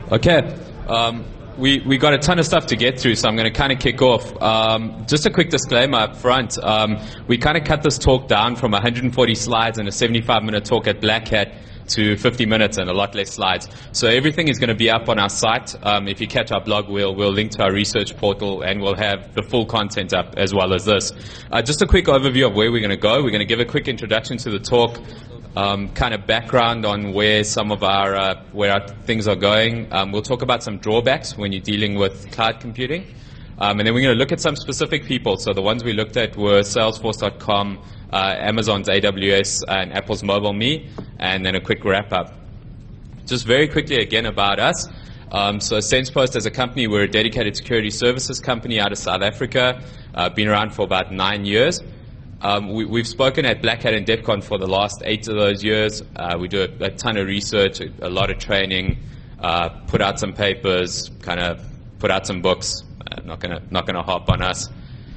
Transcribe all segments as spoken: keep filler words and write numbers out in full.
Okay, um, we, we got a ton of stuff to get through, so I'm going to kind of kick off. Um, just a quick disclaimer up front. Um, we kind of cut this talk down from one hundred forty slides and a seventy-five minute talk at Black Hat to fifty minutes and a lot less slides. So everything is going to be up on our site. Um, if you catch our blog, we'll, we'll link to our research portal and we'll have the full content up as well as this. Uh, just a quick overview of where we're going to go. We're going to give a quick introduction to the talk. Um, kind of background on where some of our uh, where our things are going. Um, we'll talk about some drawbacks when you're dealing with cloud computing, um, and then we're going to look at some specific people. So the ones we looked at were Salesforce dot com, uh, Amazon's A W S, and Apple's MobileMe, and then a quick wrap up. Just very quickly again about us. Um, so SensePost as a company, we're a dedicated security services company out of South Africa. Uh, been around for about nine years. Um, we, we've spoken at Black Hat and DEF CON for the last eight of those years. Uh, we do a, a ton of research, a, a lot of training, uh, put out some papers, kind of put out some books. Uh, not gonna not gonna harp on us.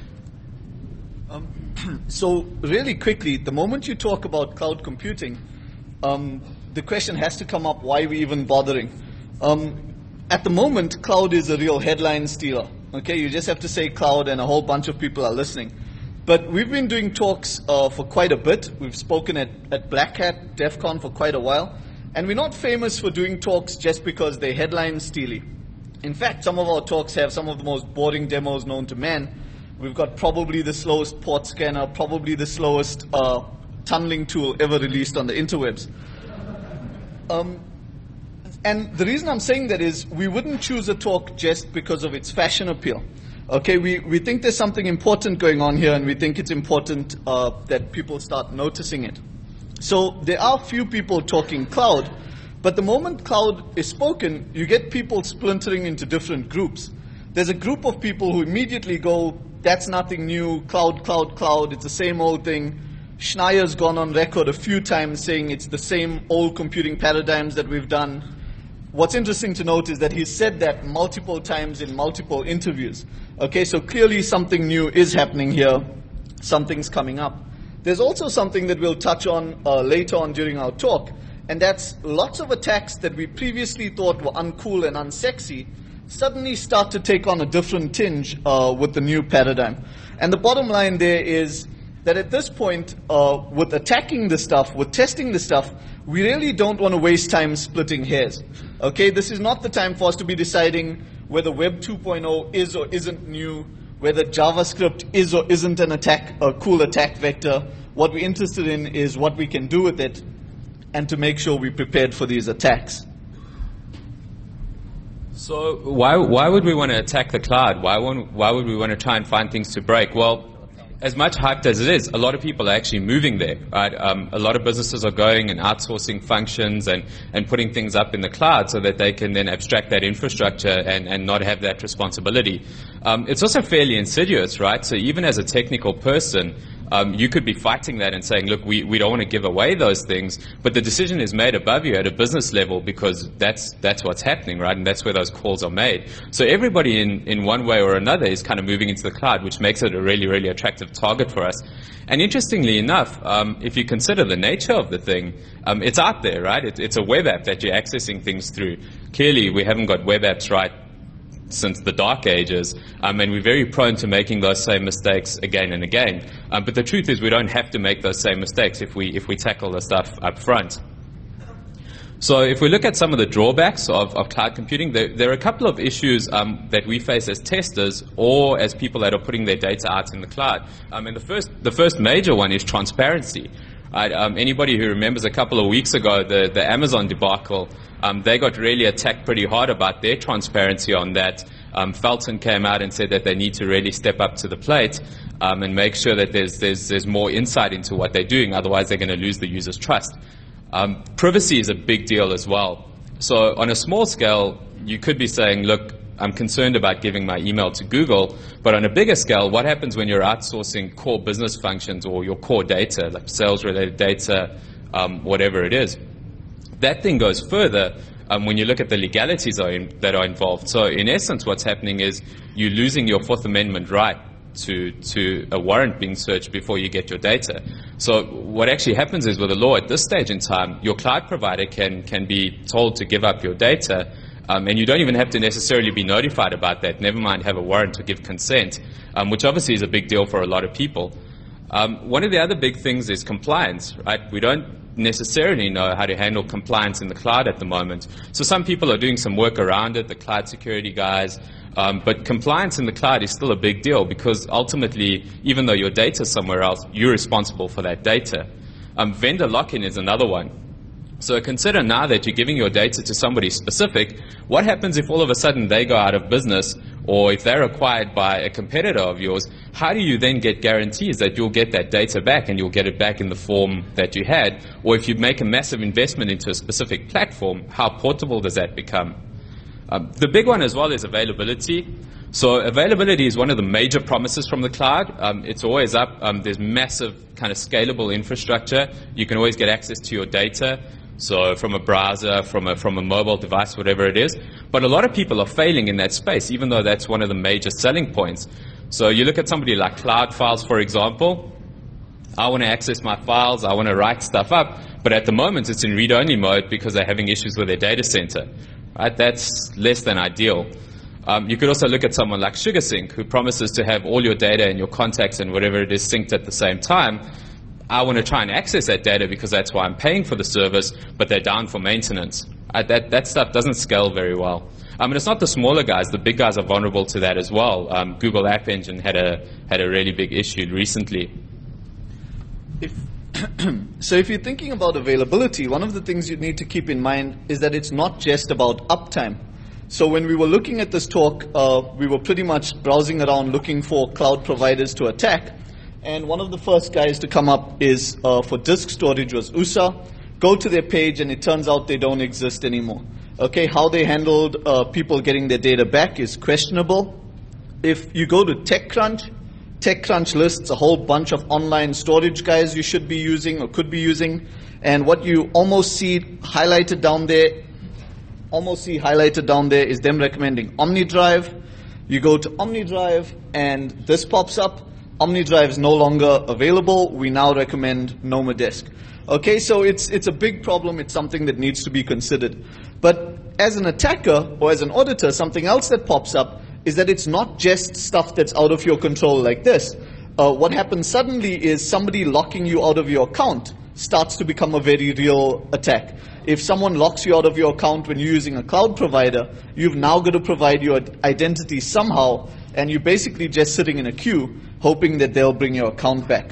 Um, so really quickly, the moment you talk about cloud computing, um, the question has to come up: why are we even bothering? Um, at the moment, cloud is a real headline stealer. Okay, you just have to say cloud, and a whole bunch of people are listening. But we've been doing talks uh, for quite a bit. We've spoken at, at Black Hat, DEF CON for quite a while. And we're not famous for doing talks just because they're headline steely. In fact, some of our talks have some of the most boring demos known to man. We've got probably the slowest port scanner, probably the slowest uh, tunneling tool ever released on the interwebs. Um, and the reason I'm saying that is we wouldn't choose a talk just because of its fashion appeal. Okay, we, we think there's something important going on here, and we think it's important uh, that people start noticing it. So there are few people talking cloud, but the moment cloud is spoken, you get people splintering into different groups. There's a group of people who immediately go, that's nothing new, cloud, cloud, cloud, it's the same old thing. Schneier's gone on record a few times saying it's the same old computing paradigms that we've done. What's interesting to note is that he said that multiple times in multiple interviews. Okay, so clearly something new is happening here. Something's coming up. There's also something that we'll touch on uh, later on during our talk, and that's lots of attacks that we previously thought were uncool and unsexy suddenly start to take on a different tinge uh, with the new paradigm. And the bottom line there is that at this point, uh, with attacking the stuff, with testing the stuff, we really don't want to waste time splitting hairs. Okay, this is not the time for us to be deciding whether Web two point oh is or isn't new, whether JavaScript is or isn't an attack, a cool attack vector. What we're interested in is what we can do with it and to make sure we're prepared for these attacks. So why why would we want to attack the cloud? Why won't, why would we want to try and find things to break? Well, as much hyped as it is, a lot of people are actually moving there. Right? Um, a lot of businesses are going and outsourcing functions and, and putting things up in the cloud so that they can then abstract that infrastructure and, and not have that responsibility. Um, it's also fairly insidious, right? So even as a technical person, um, you could be fighting that and saying, look, we, we don't want to give away those things, but the decision is made above you at a business level because that's that's what's happening, right? And that's where those calls are made. So everybody in, in one way or another is kind of moving into the cloud, which makes it a really, really attractive target for us. And interestingly enough, um, if you consider the nature of the thing, um, it's out there, right? It, it's a web app that you're accessing things through. Clearly, we haven't got web apps right since the dark ages, um, and we're very prone to making those same mistakes again and again. Um, but the truth is we don't have to make those same mistakes if we, if we tackle the stuff up front. So if we look at some of the drawbacks of, of cloud computing, there, there are a couple of issues um, that we face as testers or as people that are putting their data out in the cloud. Um, and the first, the first major one is transparency. Right, um, anybody who remembers a couple of weeks ago, the, the Amazon debacle, um, they got really attacked pretty hard about their transparency on that. Um, Felton came out and said that they need to really step up to the plate um, and make sure that there's, there's, there's more insight into what they're doing, otherwise they're going to lose the user's trust. Um, privacy is a big deal as well. So on a small scale, you could be saying, look, I'm concerned about giving my email to Google, but on a bigger scale, what happens when you're outsourcing core business functions or your core data, like sales-related data, um, whatever it is? That thing goes further um, when you look at the legalities are in, that are involved. So in essence, what's happening is you're losing your Fourth Amendment right to, to a warrant being searched before you get your data. So what actually happens is with the law at this stage in time, your cloud provider can, can be told to give up your data Um, and you don't even have to necessarily be notified about that, never mind have a warrant to give consent, um, which obviously is a big deal for a lot of people. Um, one of the other big things is compliance, right? We don't necessarily know how to handle compliance in the cloud at the moment. So some people are doing some work around it, the cloud security guys, um, but compliance in the cloud is still a big deal because ultimately, even though your data is somewhere else, you're responsible for that data. Um, vendor lock-in is another one. So consider now that you're giving your data to somebody specific, what happens if all of a sudden they go out of business, or if they're acquired by a competitor of yours? How do you then get guarantees that you'll get that data back and you'll get it back in the form that you had? Or if you make a massive investment into a specific platform, how portable does that become? Um, the big one as well is availability. So availability is one of the major promises from the cloud. Um, it's always up. Um, there's massive kind of scalable infrastructure. You can always get access to your data. So from a browser, from a, from a mobile device, whatever it is. But a lot of people are failing in that space, even though that's one of the major selling points. So you look at somebody like Cloud Files, for example. I want to access my files. I want to write stuff up. But at the moment, it's in read-only mode because they're having issues with their data center. Right? That's less than ideal. Um, you could also look at someone like SugarSync, who promises to have all your data and your contacts and whatever it is synced at the same time. I want to try and access that data because that's why I'm paying for the service, but they're down for maintenance. Uh, that, that stuff doesn't scale very well. I mean, it's not the smaller guys. The big guys are vulnerable to that as well. Um, Google App Engine had a, had a really big issue recently. If so if you're thinking about availability, one of the things you need to keep in mind is that it's not just about uptime. So when we were looking at this talk, uh, we were pretty much browsing around looking for cloud providers to attack. And one of the first guys to come up is uh, for disk storage was U S A. Go to their page and it turns out they don't exist anymore. Okay, how they handled uh, people getting their data back is questionable. If you go to TechCrunch, TechCrunch lists a whole bunch of online storage guys you should be using or could be using. And what you almost see highlighted down there, almost see highlighted down there is them recommending OmniDrive. You go to OmniDrive and this pops up. OmniDrive is no longer available. We now recommend Nomadisk. Okay, so it's it's a big problem. It's something that needs to be considered. But as an attacker or as an auditor, something else that pops up is that it's not just stuff that's out of your control like this. Uh, what happens suddenly is somebody locking you out of your account starts to become a very real attack. If someone locks you out of your account when you're using a cloud provider, you've now got to provide your identity somehow, and you're basically just sitting in a queue hoping that they'll bring your account back.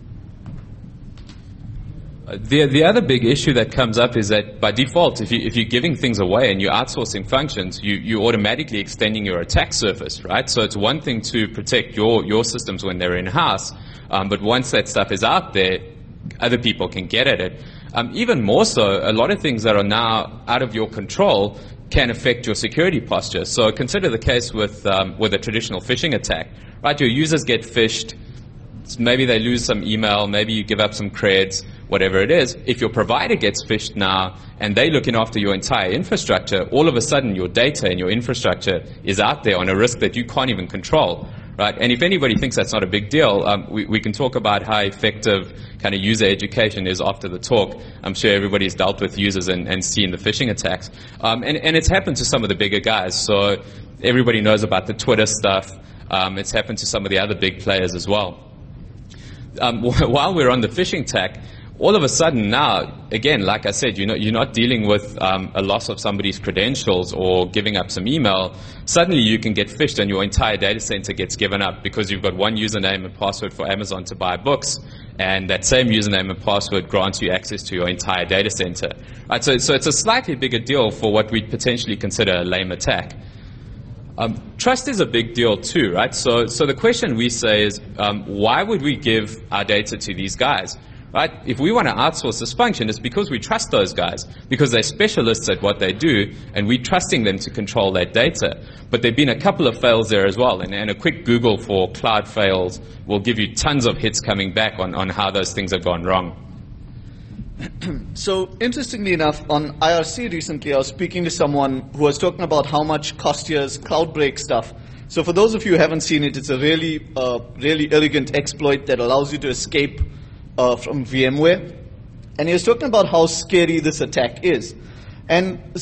Uh, the, the other big issue that comes up is that by default, if, you, if you're giving things away and you're outsourcing functions, you, you're automatically extending your attack surface, right? So it's one thing to protect your, your systems when they're in-house, um, but once that stuff is out there, other people can get at it. Um, even more so, a lot of things that are now out of your control can affect your security posture. So consider the case with, um, with a traditional phishing attack, right? Your users get phished. Maybe they lose some email. Maybe you give up some creds, whatever it is. If your provider gets phished now and they're looking after your entire infrastructure, all of a sudden your data and your infrastructure is out there on a risk that you can't even control. Right? And if anybody thinks that's not a big deal, um, we, we can talk about how effective kind of user education is after the talk. I'm sure everybody's dealt with users and, and seen the phishing attacks. Um, and, and it's happened to some of the bigger guys. So everybody knows about the Twitter stuff. Um, it's happened to some of the other big players as well. Um, while we're on the phishing attack, all of a sudden now, again, like I said, you're not, you're not dealing with um, a loss of somebody's credentials or giving up some email. Suddenly you can get phished and your entire data center gets given up because you've got one username and password for Amazon to buy books, and that same username and password grants you access to your entire data center. Right, so, so it's a slightly bigger deal for what we'd potentially consider a lame attack. Um, trust is a big deal too, right? So, so the question we say is, um, why would we give our data to these guys? Right? If we want to outsource this function, it's because we trust those guys, because they're specialists at what they do, and we're trusting them to control that data. But there have been a couple of fails there as well, and, and a quick Google for cloud fails will give you tons of hits coming back on, on how those things have gone wrong. So, interestingly enough, on I R C recently, I was speaking to someone who was talking about how much Costier's CloudBreak stuff. So for those of you who haven't seen it, it's a really, uh, really elegant exploit that allows you to escape Uh, from VMware, and he was talking about how scary this attack is. And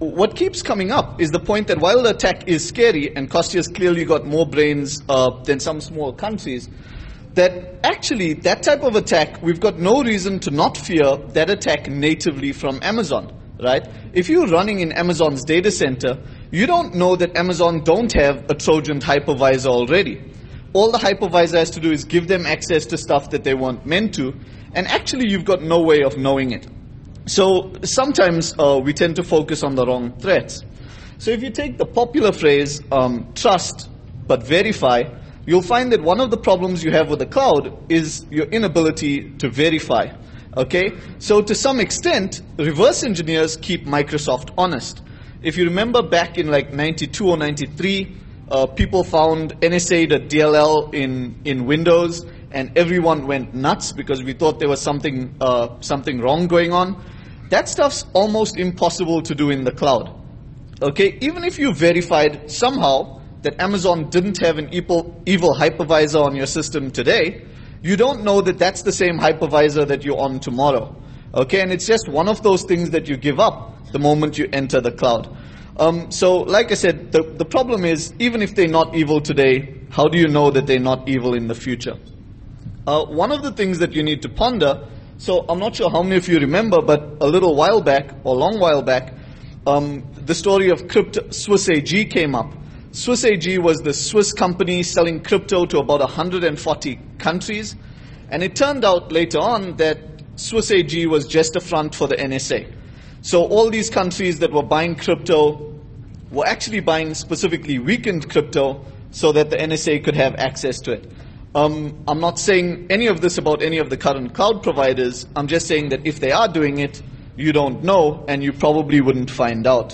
what keeps coming up is the point that while the attack is scary, and Kostia's clearly got more brains uh, than some small countries, that actually that type of attack, we've got no reason to not fear that attack natively from Amazon, right? If you're running in Amazon's data center, you don't know that Amazon don't have a Trojan hypervisor already. All the hypervisor has to do is give them access to stuff that they weren't meant to, and actually you've got no way of knowing it. So sometimes uh, we tend to focus on the wrong threats. So if you take the popular phrase, um, trust but verify, you'll find that one of the problems you have with the cloud is your inability to verify. Okay? So to some extent, reverse engineers keep Microsoft honest. If you remember back in like ninety-two or ninety-three, uh, people found N S A dot D L L in, in Windows, and everyone went nuts because we thought there was something, uh, something wrong going on. That stuff's almost impossible to do in the cloud. Okay? Even if you verified somehow that Amazon didn't have an evil, evil hypervisor on your system today, you don't know that that's the same hypervisor that you're on tomorrow. Okay, and it's just one of those things that you give up the moment you enter the cloud. Um, so, like I said, the, the problem is, even if they're not evil today, how do you know that they're not evil in the future? Uh, one of the things that you need to ponder, so I'm not sure how many of you remember, but a little while back, or a long while back, um, the story of crypto, Swiss A G came up. Swiss A G was the Swiss company selling crypto to about one hundred forty countries, and it turned out later on that Swiss A G was just a front for the N S A. So all these countries that were buying crypto were actually buying specifically weakened crypto so that the N S A could have access to it. Um, I'm not saying any of this about any of the current cloud providers. I'm just saying that if they are doing it, you don't know, and you probably wouldn't find out.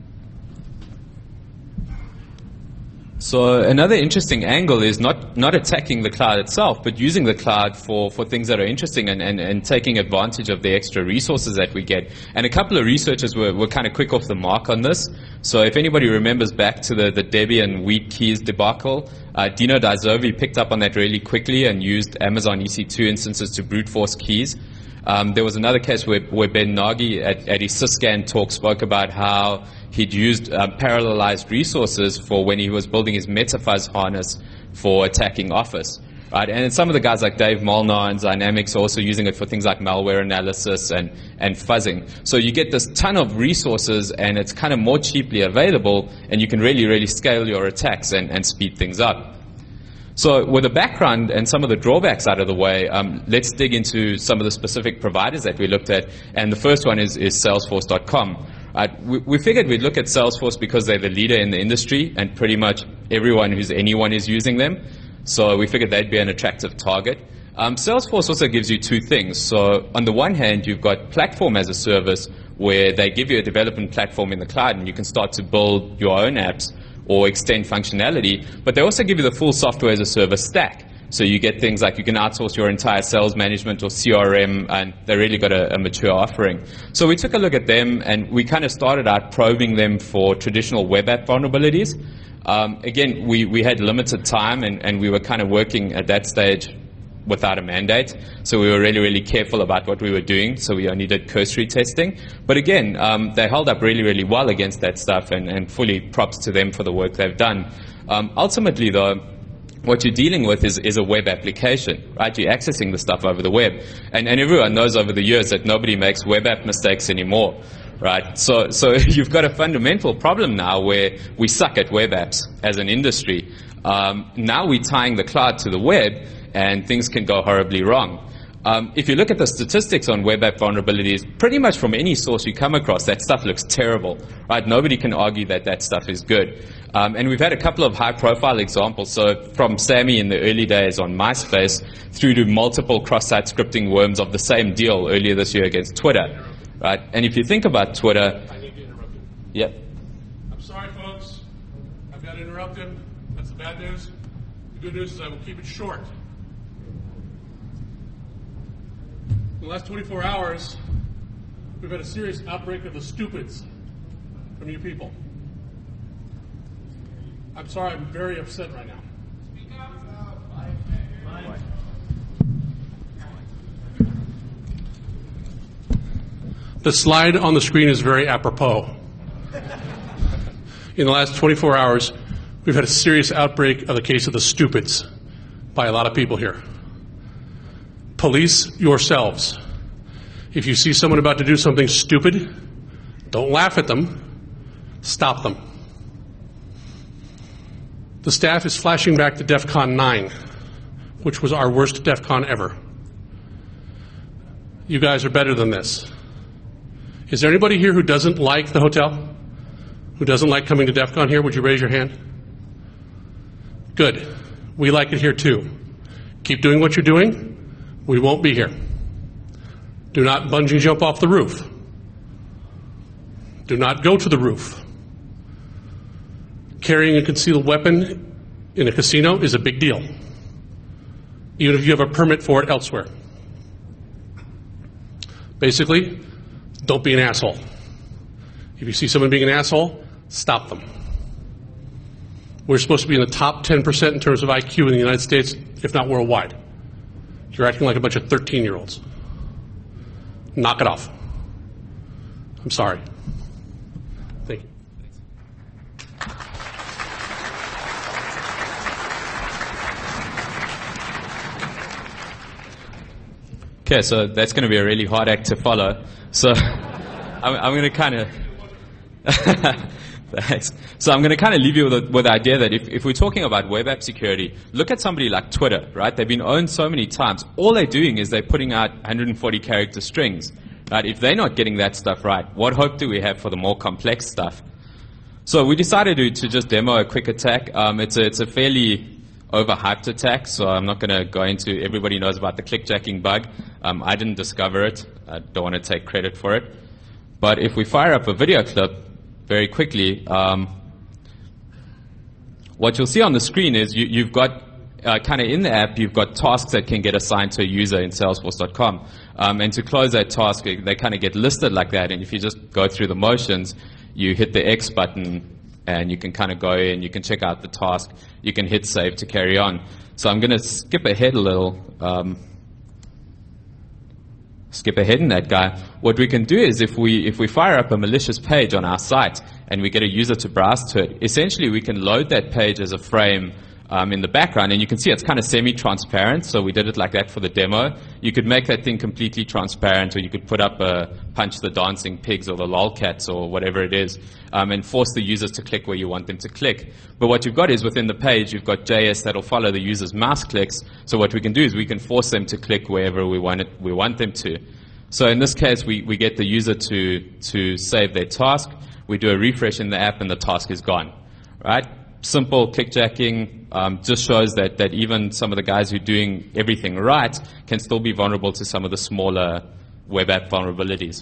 So another interesting angle is not, not attacking the cloud itself, but using the cloud for, for things that are interesting and, and, and taking advantage of the extra resources that we get. And a couple of researchers were, were kind of quick off the mark on this. So if anybody remembers back to the, the Debian Wheat Keys debacle, uh, Dino Daizovi picked up on that really quickly and used Amazon E C two instances to brute force keys. Um, there was another case where, where Ben Nagy at, at his Syscan talk spoke about how he'd used uh, parallelized resources for when he was building his MetaFuzz harness for attacking Office. Right? And some of the guys like Dave Molnar and Dynamics are also using it for things like malware analysis and, and fuzzing. So you get this ton of resources, and it's kind of more cheaply available, and you can really, really scale your attacks and, and speed things up. So with the background and some of the drawbacks out of the way, um, let's dig into some of the specific providers that we looked at. And the first one is, is Salesforce dot com. Uh, we, we figured we'd look at Salesforce because they're the leader in the industry, and pretty much everyone who's anyone is using them. So we figured they'd be an attractive target. Um, Salesforce also gives you two things. So on the one hand, you've got platform as a service, where they give you a development platform in the cloud, and you can start to build your own apps or extend functionality, but they also give you the full software as a service stack. So you get things like you can outsource your entire sales management or C R M, and they really got a, a mature offering. So we took a look at them, and we kind of started out probing them for traditional web app vulnerabilities. Um, again, we, we had limited time, and, and we were kind of working at that stage without a mandate. So we were really, really careful about what we were doing. So we only did cursory testing. But again, um, they held up really, really well against that stuff, and, and fully props to them for the work they've done. Um, ultimately, though, what you're dealing with is, is a web application, right? You're accessing the stuff over the web. And, and everyone knows over the years that nobody makes web app mistakes anymore, right? So, so you've got a fundamental problem now where we suck at web apps as an industry. Um, now we're tying the cloud to the web, and things can go horribly wrong. Um, if you look at the statistics on web app vulnerabilities, pretty much from any source you come across, that stuff looks terrible, right? Nobody can argue that that stuff is good. Um, and we've had a couple of high-profile examples. So from Sammy in the early days on MySpace through to multiple cross-site scripting worms of the same deal earlier this year against Twitter, right? And if you think about Twitter... I need to interrupt you. Yep. I'm sorry, folks. I've got to interrupt him. That's the bad news. The good news is I will keep it short. In the last twenty-four hours, we've had a serious outbreak of the stupids from you people. I'm sorry, I'm very upset right now. Speak up. The slide on the screen is very apropos. in the last twenty-four hours, we've had a serious outbreak of the case of the stupids by a lot of people here. Police yourselves. If you see someone about to do something stupid, don't laugh at them, stop them. The staff is flashing back to DEF CON nine, which was our worst DEF CON ever. You guys are better than this. Is there anybody here who doesn't like the hotel? Who doesn't like coming to DEF CON here? Would you raise your hand? Good. We like it here too. Keep doing what you're doing. We won't be here. Do not bungee jump off the roof. Do not go to the roof. Carrying a concealed weapon in a casino is a big deal, even if you have a permit for it elsewhere. Basically, don't be an asshole. If you see someone being an asshole, stop them. We're supposed to be in the top ten percent in terms of I Q in the United States, if not worldwide. You're acting like a bunch of thirteen-year-olds. Knock it off. I'm sorry. Thank you. Okay, so that's going to be a really hard act to follow. So I'm, I'm going to kind of... Thanks. So I'm going to kind of leave you with, a, with the idea that if, if we're talking about web app security, look at somebody like Twitter, right? They've been owned so many times. All they're doing is they're putting out one hundred forty character strings, right? If they're not getting that stuff right, what hope do we have for the more complex stuff? So we decided to, to just demo a quick attack. Um, it's a, it's a fairly overhyped attack, so I'm not going to go into, everybody knows about the clickjacking bug. Um, I didn't discover it. I don't want to take credit for it. But if we fire up a video clip very quickly, um, what you'll see on the screen is you, you've got uh, kind of in the app, you've got tasks that can get assigned to a user in Salesforce dot com. Um, and to close that task, they kind of get listed like that. And if you just go through the motions, you hit the X button and you can kind of go in, you can check out the task, you can hit save to carry on. So I'm going to skip ahead a little. Um, skip ahead in that guy. What we can do is if we if we fire up a malicious page on our site and we get a user to browse to it, essentially we can load that page as a frame um, in the background, and you can see it's kind of semi-transparent, so we did it like that for the demo. You could make that thing completely transparent, or you could put up a punch the dancing pigs or the lolcats or whatever it is, um, and force the users to click where you want them to click. But what you've got is within the page, you've got J S that'll follow the user's mouse clicks, so what we can do is we can force them to click wherever we want it, we want them to. So in this case, we, we get the user to, to save their task, we do a refresh in the app, and the task is gone, right? Simple clickjacking, um, just shows that, that even some of the guys who are doing everything right can still be vulnerable to some of the smaller web app vulnerabilities.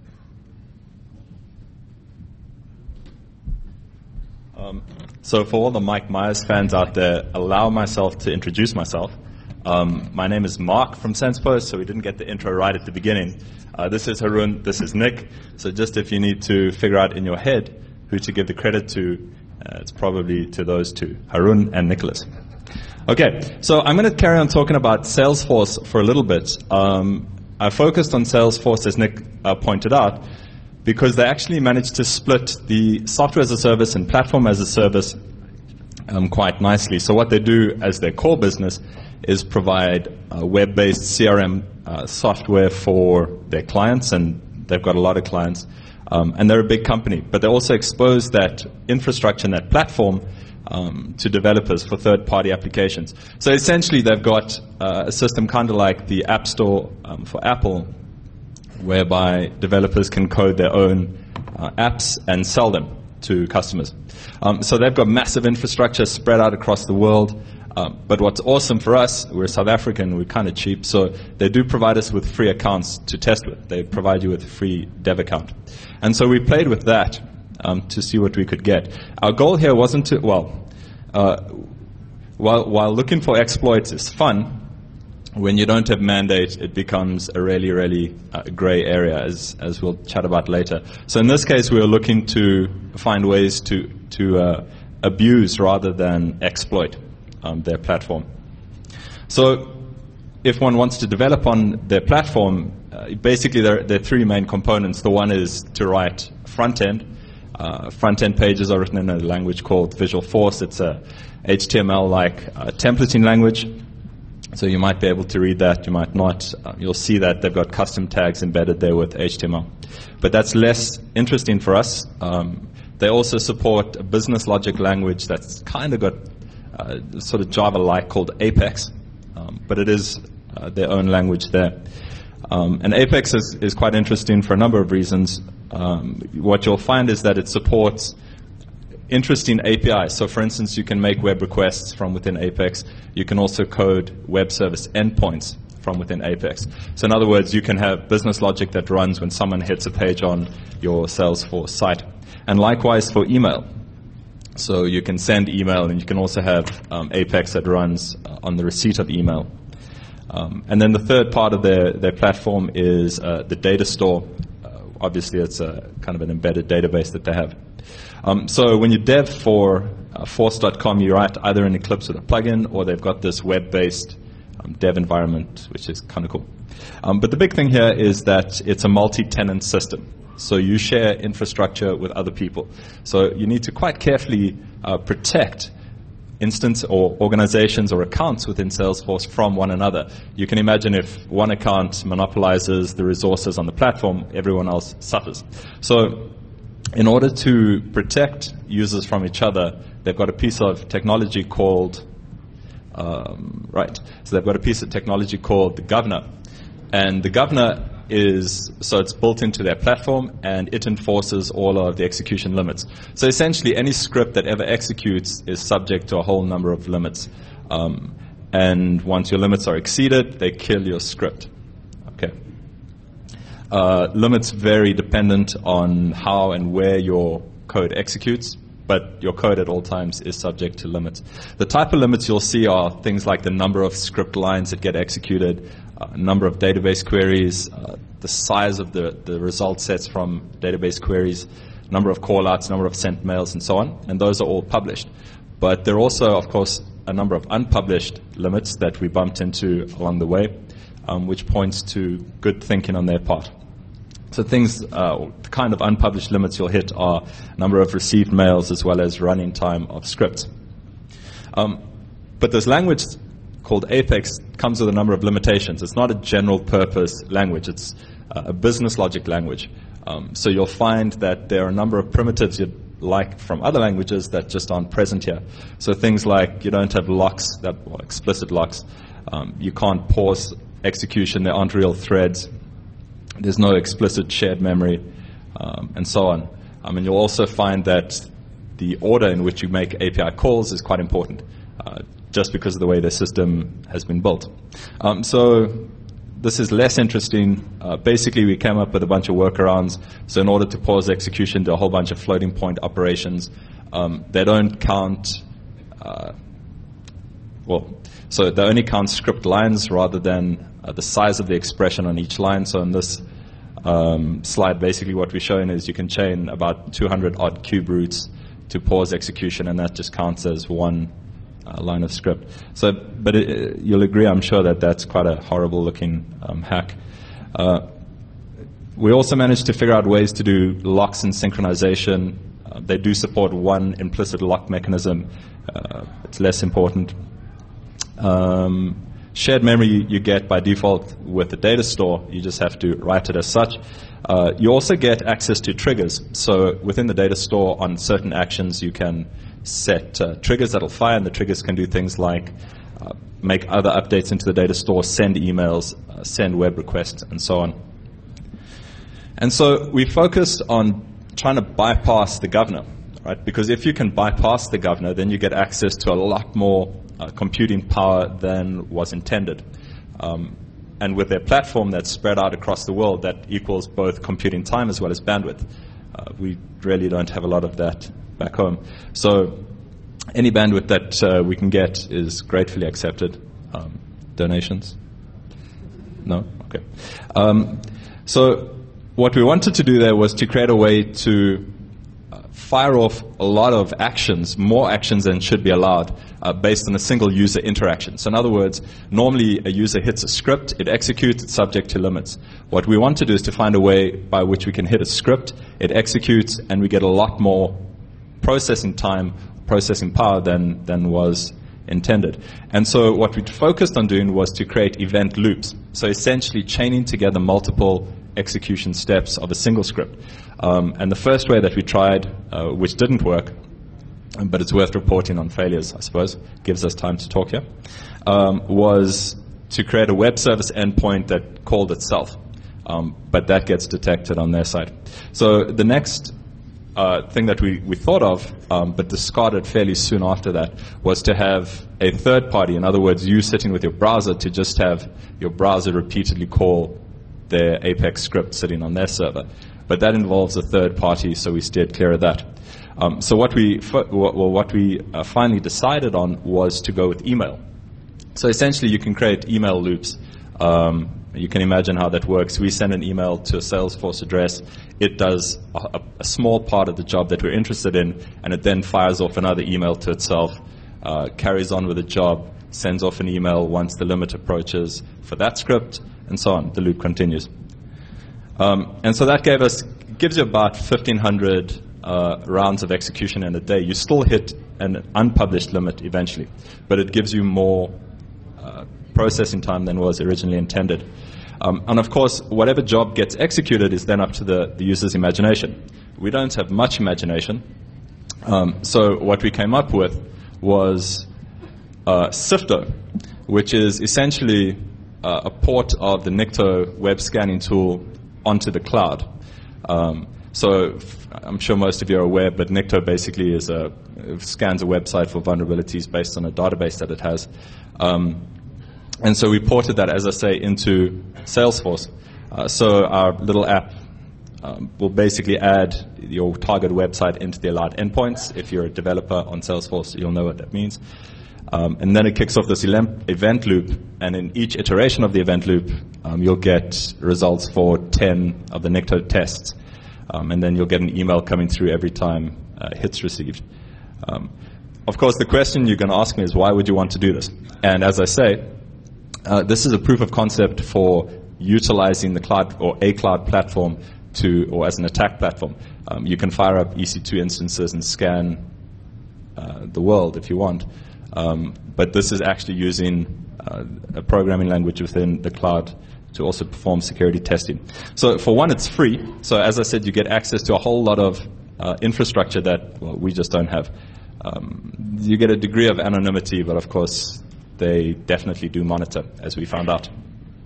Um, so for all the Mike Myers fans out there, allow myself to introduce myself. Um, my name is Mark from SensePost, so we didn't get the intro right at the beginning. Uh, this is Harun, this is Nick. So just if you need to figure out in your head who to give the credit to, uh, it's probably to those two, Harun and Nicholas. Okay, so I'm going to carry on talking about Salesforce for a little bit. Um, I focused on Salesforce, as Nick uh, pointed out, because they actually managed to split the software as a service and platform as a service um, quite nicely. So what they do as their core business is provide uh, web-based C R M uh, software for their clients, and they've got a lot of clients. Um, and they're a big company, but they also expose that infrastructure and that platform um, to developers for third-party applications. So essentially, they've got uh, a system kind of like the App Store um, for Apple, whereby developers can code their own uh, apps and sell them to customers. Um, so they've got massive infrastructure spread out across the world. Um, but what's awesome for us, we're South African, we're kind of cheap, so they do provide us with free accounts to test with. They provide you with a free dev account. And so we played with that um, to see what we could get. Our goal here wasn't to, well, uh, while, while looking for exploits is fun, when you don't have mandate, it becomes a really, really uh, gray area, as, as we'll chat about later. So in this case, we were looking to find ways to, to uh, abuse rather than exploit Um, their platform. So if one wants to develop on their platform, uh, basically there, there are three main components. The one is to write front end, Uh, front-end pages are written in a language called Visual Force. It's a H T M L-like uh, templating language. So you might be able to read that, you might not. Uh, you'll see that they've got custom tags embedded there with H T M L. But that's less interesting for us. Um, they also support a business logic language that's kind of got uh, sort of Java-like called Apex, um, but it is uh, their own language there. Um, and Apex is, is quite interesting for a number of reasons. Um, what you'll find is that it supports interesting A P Is. So, for instance, you can make web requests from within Apex. You can also code web service endpoints from within Apex. So, in other words, you can have business logic that runs when someone hits a page on your Salesforce site. And likewise for email. So, you can send email, and you can also have um, Apex that runs uh, on the receipt of email. Um, and then the third part of their, their platform is uh, the data store. Uh, obviously, it's a kind of an embedded database that they have. Um, so when you dev for uh, force dot com, you write either in Eclipse with a plugin, or they've got this web-based um, dev environment, which is kind of cool. Um, but the big thing here is that it's a multi-tenant system. So you share infrastructure with other people. So you need to quite carefully uh, protect instance or organizations or accounts within Salesforce from one another. You can imagine if one account monopolizes the resources on the platform, everyone else suffers. So in order to protect users from each other, they've got a piece of technology called, um, right, so they've got a piece of technology called the governor. And the governor is, so it's built into their platform, and it enforces all of the execution limits. So essentially, any script that ever executes is subject to a whole number of limits. Um, and once your limits are exceeded, they kill your script. Okay. Uh, limits vary dependent on how and where your code executes, but your code at all times is subject to limits. The type of limits you'll see are things like the number of script lines that get executed, uh, number of database queries, uh, the size of the, the result sets from database queries, number of callouts, number of sent mails, and so on. And those are all published. But there are also, of course, a number of unpublished limits that we bumped into along the way, um, which points to good thinking on their part. So things, uh, the kind of unpublished limits you'll hit are number of received mails as well as running time of scripts. Um, but this language called Apex comes with a number of limitations. It's not a general purpose language. It's uh, a business logic language. Um, so you'll find that there are a number of primitives you'd like from other languages that just aren't present here. So things like you don't have locks, that, well, explicit locks. Um, you can't pause execution. There aren't real threads. There's no explicit shared memory, um, and so on. Um, and you'll also find that the order in which you make A P I calls is quite important, uh, just because of the way the system has been built. Um, so this is less interesting. Uh, basically, we came up with a bunch of workarounds. So in order to pause execution, do a whole bunch of floating point operations. Um, they don't count, uh, well, so they only count script lines rather than Uh, the size of the expression on each line. So in this um, slide, basically what we're showing is you can chain about two hundred odd cube roots to pause execution, and that just counts as one uh, line of script. So, but it, you'll agree, I'm sure, that that's quite a horrible-looking um, hack. Uh, we also managed to figure out ways to do locks and synchronization. Uh, they do support one implicit lock mechanism. Uh, it's less important. Um, Shared memory you get by default with the data store. You just have to write it as such. Uh, you also get access to triggers. So within the data store, on certain actions, you can set uh, triggers that'll fire, and the triggers can do things like uh, make other updates into the data store, send emails, uh, send web requests, and so on. And so we focus on trying to bypass the governor, right? Because if you can bypass the governor, then you get access to a lot more Uh, computing power than was intended. Um, and with their platform that's spread out across the world, that equals both computing time as well as bandwidth. Uh, we really don't have a lot of that back home. So any bandwidth that uh, we can get is gratefully accepted. Um, donations? No? Okay. Um, so what we wanted to do there was to create a way to uh, fire off a lot of actions, more actions than should be allowed, uh, based on a single user interaction. So in other words, normally a user hits a script, it executes, it's subject to limits. What we want to do is to find a way by which we can hit a script, it executes, and we get a lot more processing time, processing power than, than was intended. And so what we focused on doing was to create event loops. So essentially chaining together multiple execution steps of a single script. Um, and the first way that we tried, uh, which didn't work, but it's worth reporting on failures, I suppose, gives us time to talk here, um, was to create a web service endpoint that called itself. Um, but that gets detected on their side. So the next uh, thing that we, we thought of, um, but discarded fairly soon after that, was to have a third party, in other words, you sitting with your browser, to just have your browser repeatedly call their Apex script sitting on their server. But that involves a third party, so we steered clear of that. Um, so what we, well, what we uh, finally decided on was to go with email. So essentially you can create email loops. Um, you can imagine how that works. We send an email to a Salesforce address. It does a, a small part of the job that we're interested in, and it then fires off another email to itself, uh, carries on with the job, sends off an email once the limit approaches for that script, and so on. The loop continues. Um, and so that gave us, gives you about fifteen hundred uh, rounds of execution in a day. You still hit an unpublished limit eventually, but it gives you more uh, processing time than was originally intended. Um, and of course, whatever job gets executed is then up to the, the user's imagination. We don't have much imagination. Um, so what we came up with was uh, Sifto, which is essentially uh, a port of the Nikto web scanning tool onto the cloud. Um, so f- I'm sure most of you are aware, but Nikto basically is a, scans a website for vulnerabilities based on a database that it has. Um, and so we ported that, as I say, into Salesforce. Uh, so our little app um, will basically add your target website into the allowed endpoints. If you're a developer on Salesforce, you'll know what that means. Um, and then it kicks off this event loop, and in each iteration of the event loop, um, you'll get results for ten of the Nikto tests. Um, and then you'll get an email coming through every time uh, hit's received. Um, of course, the question you're going to ask me is, why would you want to do this? And as I say, uh, this is a proof of concept for utilizing the cloud or a cloud platform to, or as an attack platform. Um, you can fire up E C two instances and scan uh, the world if you want. Um, but this is actually using uh, a programming language within the cloud to also perform security testing. So for one, it's free. So as I said, you get access to a whole lot of uh, infrastructure that, well, we just don't have. Um, you get a degree of anonymity, but of course, they definitely do monitor, as we found out.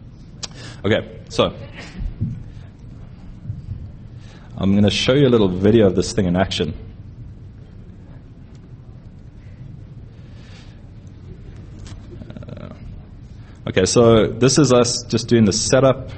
Okay, so I'm going to show you a little video of this thing in action. Okay, so this is us just doing the setup.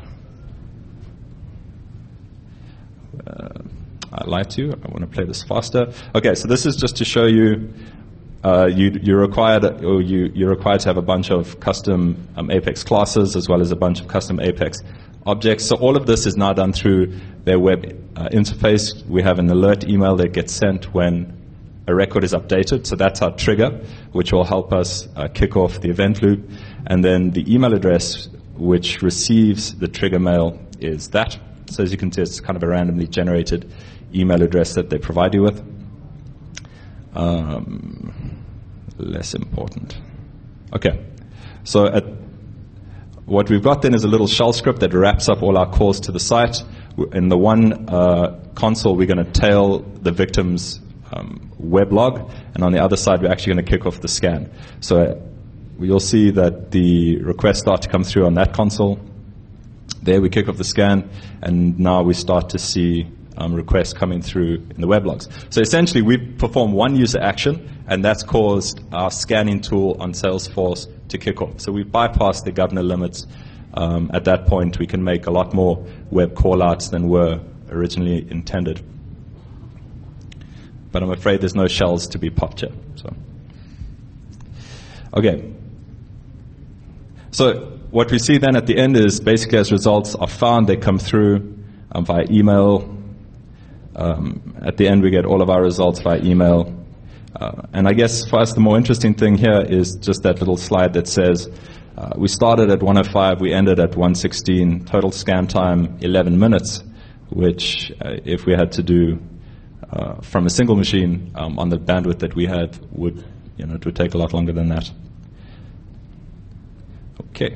Uh, I lied to you. I want to play this faster. Okay, so this is just to show you uh, you, you're required or you, you're required to have a bunch of custom um, Apex classes as well as a bunch of custom Apex objects. So all of this is now done through their web uh, interface. We have an alert email that gets sent when a record is updated. So that's our trigger, which will help us uh, kick off the event loop. And then the email address which receives the trigger mail is that. So as you can see, it's kind of a randomly generated email address that they provide you with. Um, less important. Okay. So at, what we've got then is a little shell script that wraps up all our calls to the site. In the one uh, console, we're going to tail the victim's um, web log, and on the other side, we're actually going to kick off the scan. So you'll see that the requests start to come through on that console. There we kick off the scan, and now we start to see um, requests coming through in the web logs. So essentially, we perform one user action, and that's caused our scanning tool on Salesforce to kick off. So we've bypassed the governor limits. Um, at that point, we can make a lot more web callouts than were originally intended. But I'm afraid there's no shells to be popped here. So, okay. So what we see then at the end is basically as results are found, they come through um, via email, Um, at the end, we get all of our results via email. Uh, and I guess for us, the more interesting thing here is just that little slide that says uh, we started at one oh five, we ended at one sixteen, total scan time eleven minutes, which uh, if we had to do uh, from a single machine um, on the bandwidth that we had, would, you know, it would take a lot longer than that. Okay.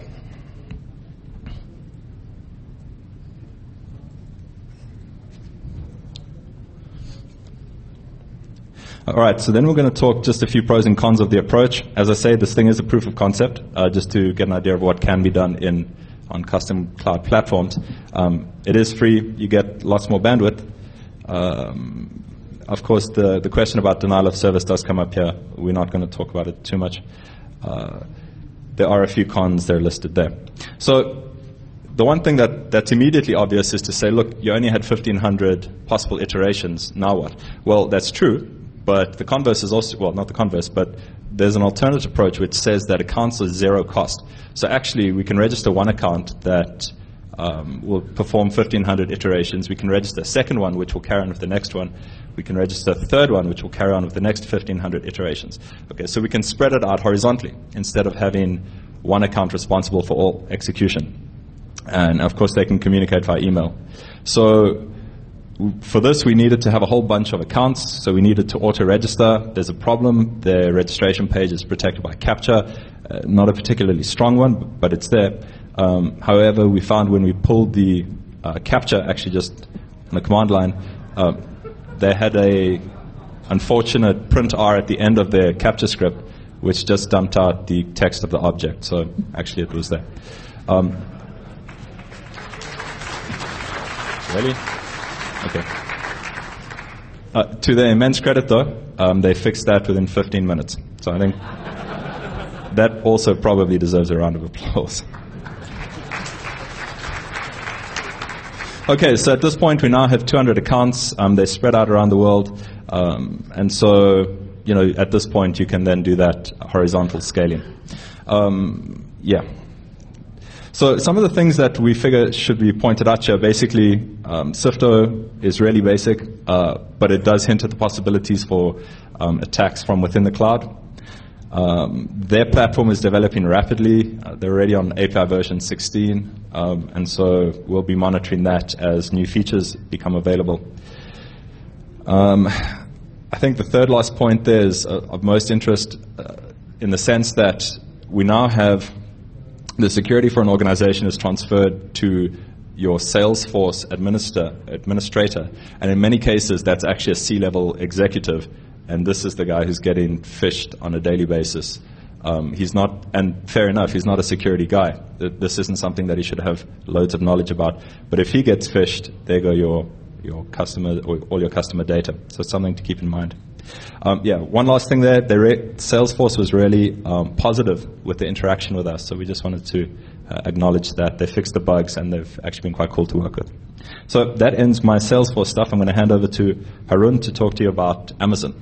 All right, so then we're going to talk just a few pros and cons of the approach. As I say, this thing is a proof of concept, uh, just to get an idea of what can be done in on custom cloud platforms. Um, it is free. You get lots more bandwidth. Um, of course, the, the question about denial of service does come up here. We're not going to talk about it too much. Uh, there are a few cons. They're listed there. So the one thing that, that's immediately obvious is to say, look, you only had fifteen hundred possible iterations. Now what? Well, that's true. But the converse is also, well, not the converse, but there's an alternative approach which says that accounts are zero cost. So actually, we can register one account that um, will perform fifteen hundred iterations. We can register a second one, which will carry on with the next one. We can register a third one, which will carry on with the next fifteen hundred iterations. Okay, so we can spread it out horizontally instead of having one account responsible for all execution. And of course, they can communicate via email. So for this, we needed to have a whole bunch of accounts, so we needed to auto-register. There's a problem. The registration page is protected by CAPTCHA, uh, not a particularly strong one, but it's there. Um, however, we found when we pulled the uh, CAPTCHA, actually just on the command line, uh, they had a unfortunate print R at the end of their CAPTCHA script, which just dumped out the text of the object. So actually, it was there. Um, really? Okay. Uh, to their immense credit, though, um, they fixed that within fifteen minutes. So I think that also probably deserves a round of applause. Okay, so at this point, we now have two hundred accounts. Um, they're spread out around the world. Um, and so, you know, at this point, you can then do that horizontal scaling. Um, yeah. So some of the things that we figure should be pointed out here, basically, um, Sifto is really basic, uh, but it does hint at the possibilities for um, attacks from within the cloud. Um, their platform is developing rapidly. Uh, they're already on A P I version sixteen, um, and so we'll be monitoring that as new features become available. Um, I think the third last point there is uh, of most interest uh, in the sense that we now have the security for an organization is transferred to your Salesforce administrator, administrator, and in many cases that's actually a C-level executive, and this is the guy who's getting phished on a daily basis. Um, he's not, and fair enough, he's not a security guy. This isn't something that he should have loads of knowledge about. But if he gets phished, there go your your customer or all your customer data. So it's something to keep in mind. Um, yeah, one last thing there. Re- Salesforce was really um, positive with the interaction with us, so we just wanted to uh, acknowledge that they fixed the bugs and they've actually been quite cool to work with. So that ends my Salesforce stuff. I'm going to hand over to Harun to talk to you about Amazon.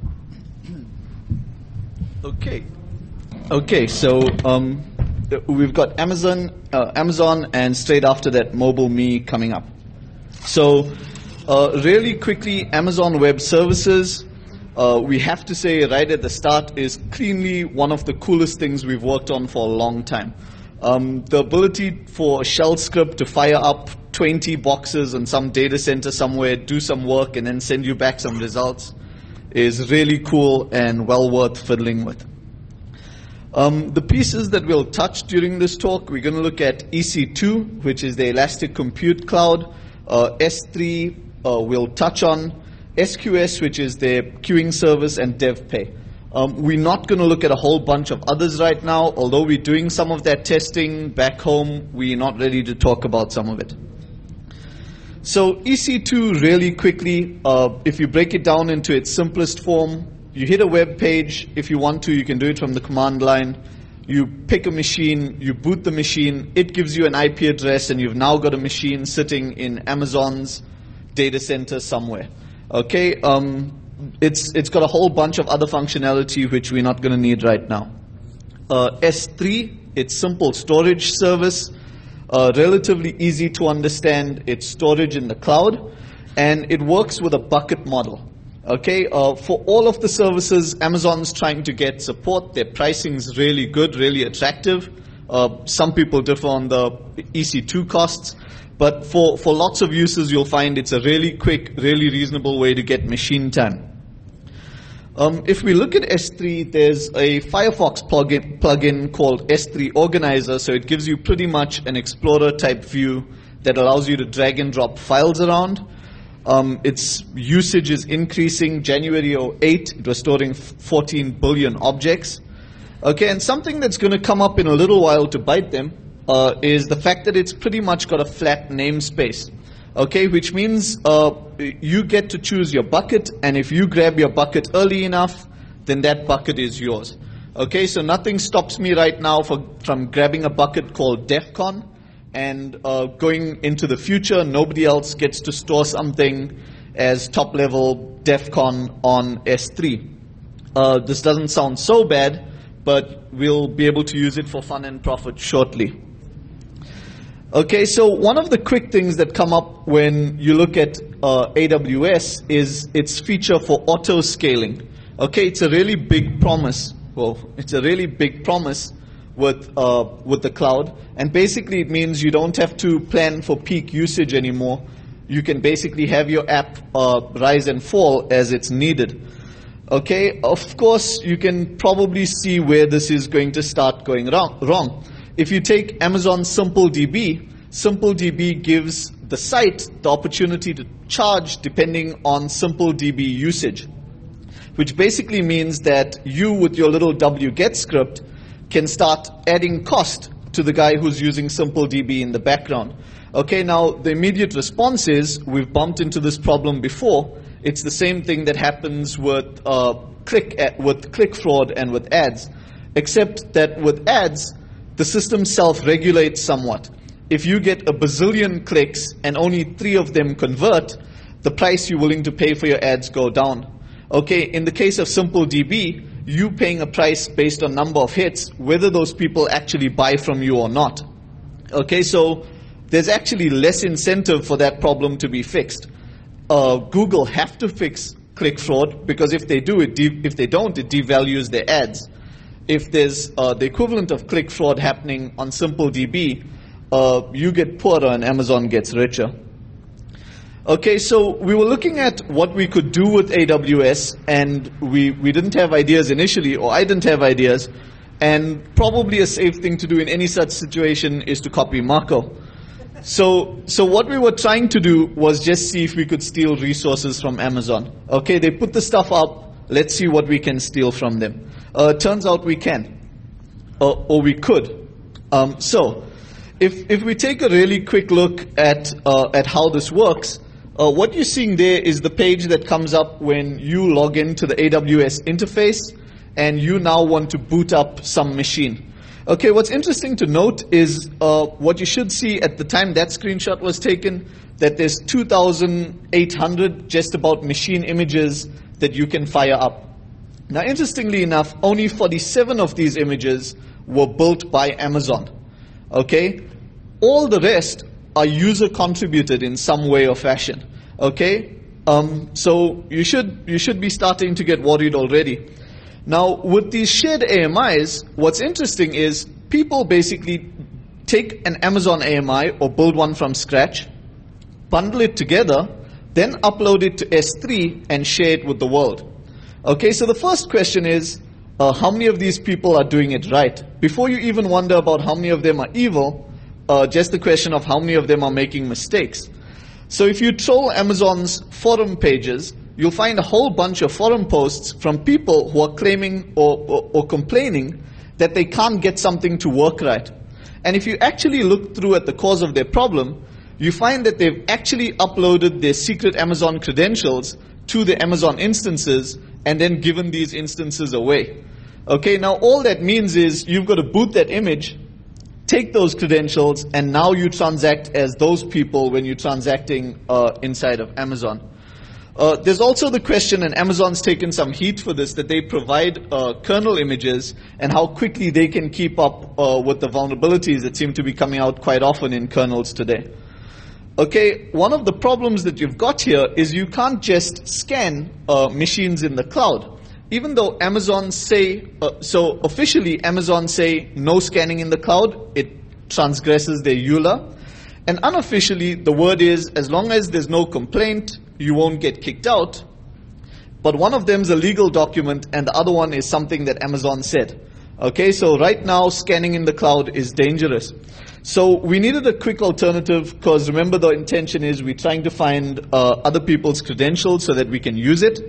Okay. Okay, so um, we've got Amazon, uh, Amazon, and straight after that, MobileMe coming up. So uh, really quickly, Amazon Web Services. Uh, we have to say right at the start is cleanly one of the coolest things we've worked on for a long time. Um, the ability for a shell script to fire up twenty boxes in some data center somewhere, do some work, and then send you back some results is really cool and well worth fiddling with. Um, the pieces that we'll touch during this talk, we're going to look at E C two, which is the Elastic Compute Cloud. Uh, S three uh, we'll touch on. S Q S, which is their queuing service, and DevPay. Um, we're not going to look at a whole bunch of others right now. Although we're doing some of that testing back home, we're not ready to talk about some of it. So E C two, really quickly, uh, if you break it down into its simplest form, you hit a web page. If you want to, you can do it from the command line. You pick a machine, you boot the machine, it gives you an I P address, and you've now got a machine sitting in Amazon's data center somewhere. Okay, um, it's it's got a whole bunch of other functionality which we're not going to need right now. Uh, S three, it's simple storage service, uh, relatively easy to understand. It's storage in the cloud, and it works with a bucket model. Okay, uh, for all of the services Amazon's trying to get support, their pricing is really good, really attractive. Uh, some people differ on the E C two costs, but for, for lots of uses, you'll find it's a really quick, really reasonable way to get machine time. Um, if we look at S three, there's a Firefox plugin, plugin called S three Organizer, so it gives you pretty much an Explorer-type view that allows you to drag and drop files around. Um, its usage is increasing. January oh eight, it was storing fourteen billion objects. Okay, and something that's going to come up in a little while to bite them uh, is the fact that it's pretty much got a flat namespace. Okay, which means uh, you get to choose your bucket, and if you grab your bucket early enough, then that bucket is yours. Okay, so nothing stops me right now for, from grabbing a bucket called DEFCON, and uh, going into the future, nobody else gets to store something as top-level DEFCON on S three. Uh, this doesn't sound so bad, but we'll be able to use it for fun and profit shortly. Okay, so one of the quick things that come up when you look at uh, A W S is its feature for auto-scaling. Okay, it's a really big promise. Well, it's a really big promise with uh, with the cloud, and basically it means you don't have to plan for peak usage anymore. You can basically have your app uh, rise and fall as it's needed. Okay, of course you can probably see where this is going to start going wrong. wrong. If you take Amazon SimpleDB, SimpleDB gives the site the opportunity to charge depending on SimpleDB usage, which basically means that you with your little wget script can start adding cost to the guy who's using SimpleDB in the background. Okay, now the immediate response is, we've bumped into this problem before. It's the same thing that happens with uh, click ad, with click fraud and with ads, except that with ads, the system self-regulates somewhat. If you get a bazillion clicks and only three of them convert, the price you're willing to pay for your ads go down. Okay, in the case of SimpleDB, you paying a price based on number of hits, whether those people actually buy from you or not. Okay, so there's actually less incentive for that problem to be fixed. Uh, Google have to fix click fraud, because if they do it, if they don't, it devalues their ads. If there's uh, the equivalent of click fraud happening on SimpleDB, uh, you get poorer and Amazon gets richer. Okay, so we were looking at what we could do with A W S, and we, we didn't have ideas initially, or I didn't have ideas, and probably a safe thing to do in any such situation is to copy Marco. So, so what we were trying to do was just see if we could steal resources from Amazon. Okay, they put the stuff up, let's see what we can steal from them. Uh, turns out we can, or, or we could. Um, so, if, if we take a really quick look at, uh, at how this works, Uh, what you're seeing there is the page that comes up when you log into the A W S interface and you now want to boot up some machine. Okay, what's interesting to note is uh, what you should see at the time that screenshot was taken, that there's two thousand eight hundred just about machine images that you can fire up. Now, interestingly enough, only forty-seven of these images were built by Amazon. Okay, all the rest are user contributed in some way or fashion. Okay, um, so you should you should be starting to get worried already. Now, with these shared A M Is, what's interesting is people basically take an Amazon A M I or build one from scratch, bundle it together, then upload it to S three and share it with the world. Okay, so the first question is, uh, how many of these people are doing it right? Before you even wonder about how many of them are evil, Uh, just the question of how many of them are making mistakes. So if you troll Amazon's forum pages, you'll find a whole bunch of forum posts from people who are claiming or, or, or complaining that they can't get something to work right. And if you actually look through at the cause of their problem, you find that they've actually uploaded their secret Amazon credentials to the Amazon instances and then given these instances away. Okay, now all that means is you've got to boot that image, take those credentials, and now you transact as those people when you're transacting uh, inside of Amazon. Uh, there's also the question, and Amazon's taken some heat for this, that they provide uh, kernel images and how quickly they can keep up uh, with the vulnerabilities that seem to be coming out quite often in kernels today. Okay, one of the problems that you've got here is you can't just scan uh, machines in the cloud. Even though Amazon say, uh, so officially Amazon say no scanning in the cloud, it transgresses their E U L A. And unofficially, the word is, as long as there's no complaint, you won't get kicked out. But one of them is a legal document, and the other one is something that Amazon said. Okay, so right now, scanning in the cloud is dangerous. So we needed a quick alternative, because remember the intention is we're trying to find uh, other people's credentials so that we can use it.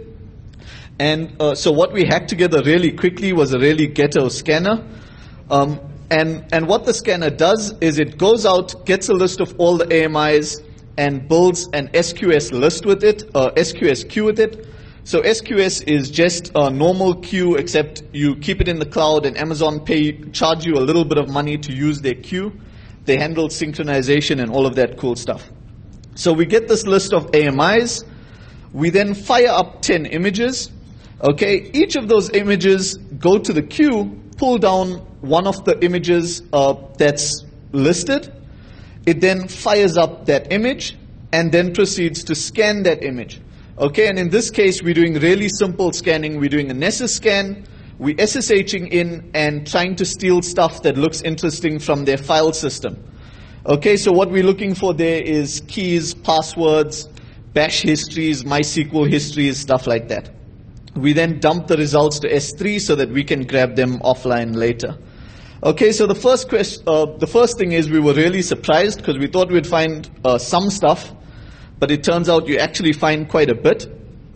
And uh, so what we hacked together really quickly was a really ghetto scanner. Um, and, and what the scanner does is it goes out, gets a list of all the A M Is, and builds an S Q S list with it, uh, S Q S queue with it. So S Q S is just a normal queue, except you keep it in the cloud, and Amazon pay charge you a little bit of money to use their queue. They handle synchronization and all of that cool stuff. So we get this list of A M Is. We then fire up ten images. Okay, each of those images go to the queue, pull down one of the images uh, that's listed. It then fires up that image and then proceeds to scan that image. Okay, and in this case, we're doing really simple scanning. We're doing a Nessus scan. We're S S Hing in and trying to steal stuff that looks interesting from their file system. Okay, so what we're looking for there is keys, passwords, bash histories, MySQL histories, stuff like that. We then dump the results to S three so that we can grab them offline later. Okay, so the first quest, uh, the first thing is we were really surprised because we thought we'd find uh, some stuff, but it turns out you actually find quite a bit.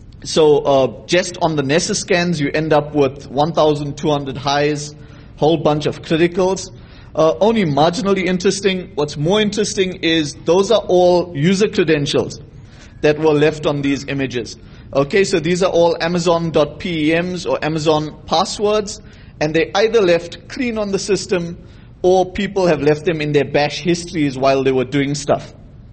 So uh, just on the Nessus scans, you end up with one thousand two hundred highs, whole bunch of criticals. Uh, only marginally interesting. What's more interesting is those are all user credentials that were left on these images. Okay, so these are all Amazon dot P E Ms or Amazon passwords, and they either left clean on the system or people have left them in their bash histories while they were doing stuff.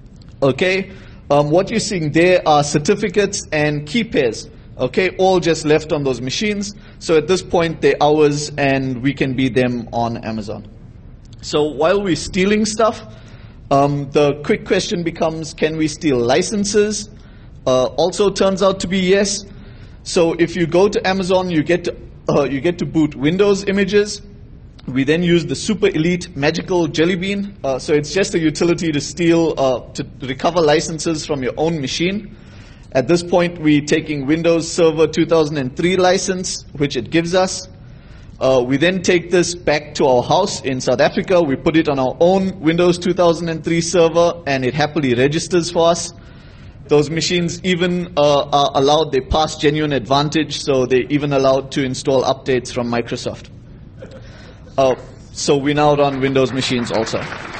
Okay, um, what you're seeing there are certificates and key pairs. Okay, all just left on those machines. So at this point, they're ours and we can be them on Amazon. So while we're stealing stuff, um, the quick question becomes, can we steal licenses? Uh, also turns out to be yes. So if you go to Amazon, you get to, uh, you get to boot Windows images. We then use the super elite magical jelly bean. Uh, so it's just a utility to steal, uh, to recover licenses from your own machine. At this point, we're taking Windows Server two thousand three license, which it gives us. Uh, we then take this back to our house in South Africa. We put it on our own Windows two thousand three server, and it happily registers for us. Those machines even uh, are allowed, they pass genuine advantage, so they're even allowed to install updates from Microsoft. Uh, so we now run Windows machines also.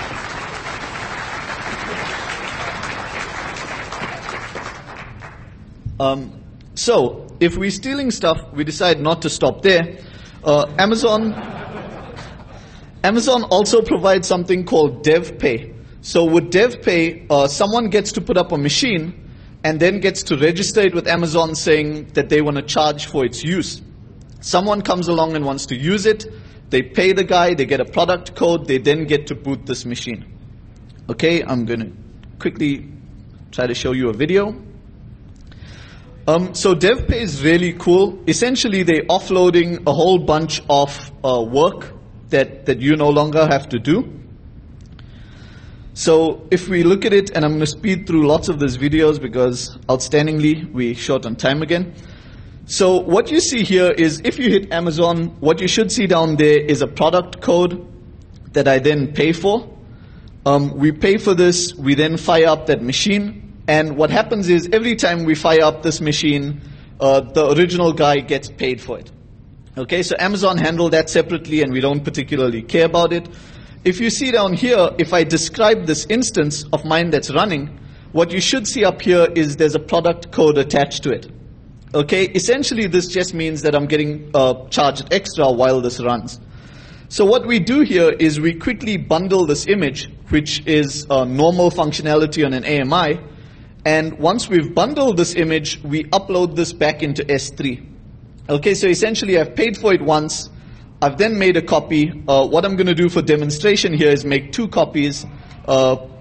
Um, so if we're stealing stuff, we decide not to stop there. Uh, Amazon, Amazon also provides something called DevPay. So with DevPay, uh, someone gets to put up a machine and then gets to register it with Amazon saying that they want to charge for its use. Someone comes along and wants to use it. They pay the guy, they get a product code, they then get to boot this machine. Okay, I'm going to quickly try to show you a video. Um, so DevPay is really cool. Essentially, they're offloading a whole bunch of uh, work that, that you no longer have to do. So if we look at it, and I'm going to speed through lots of these videos because outstandingly we're short on time again. So what you see here is if you hit Amazon, what you should see down there is a product code that I then pay for. Um, we pay for this, we then fire up that machine, and what happens is every time we fire up this machine, uh, the original guy gets paid for it. Okay, so Amazon handled that separately and we don't particularly care about it. If you see down here, if I describe this instance of mine that's running, what you should see up here is there's a product code attached to it. Okay, essentially this just means that I'm getting uh, charged extra while this runs. So what we do here is we quickly bundle this image, which is uh, normal functionality on an A M I, and once we've bundled this image, we upload this back into S three. Okay, so essentially I've paid for it once, I've then made a copy. Uh, what I'm going to do for demonstration here is make two copies. Uh,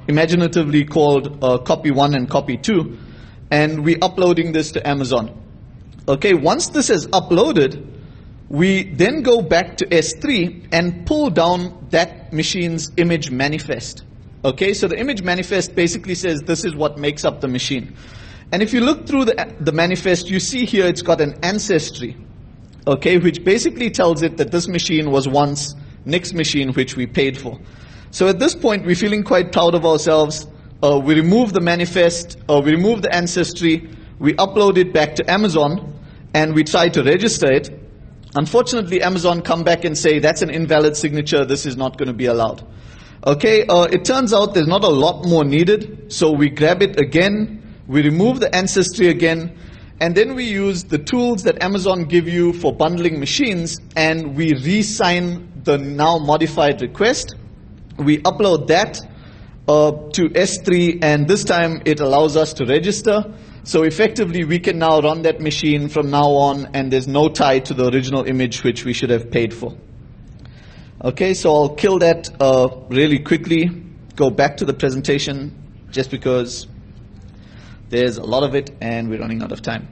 imaginatively called uh, copy one and copy two, and we're uploading this to Amazon. Okay, once this is uploaded, we then go back to S three and pull down that machine's image manifest. Okay, so the image manifest basically says this is what makes up the machine. And if you look through the, the manifest, you see here it's got an ancestry, okay, which basically tells it that this machine was once Nick's machine, which we paid for. So at this point, we're feeling quite proud of ourselves. Uh, we remove the manifest, uh, we remove the ancestry, we upload it back to Amazon, and we try to register it. Unfortunately, Amazon come back and say, that's an invalid signature, this is not going to be allowed. Okay, uh, it turns out there's not a lot more needed, so we grab it again, we remove the ancestry again, and then we use the tools that Amazon give you for bundling machines, and we re-sign the now modified request. We upload that uh, to S three, and this time it allows us to register. So effectively, we can now run that machine from now on, and there's no tie to the original image which we should have paid for. Okay, so I'll kill that uh, really quickly, go back to the presentation, just because there's a lot of it and we're running out of time.